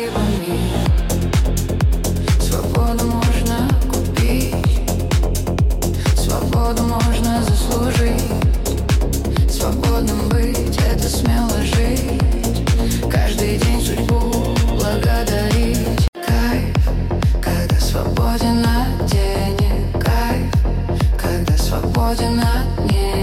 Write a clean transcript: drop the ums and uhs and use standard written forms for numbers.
ошибами. Свободу можно купить, свободу можно заслужить. Свободным быть — это смело жить. Каждый день судьбу благодарить. Кайф, когда свободен от денег. Кайф, когда свободен от нее.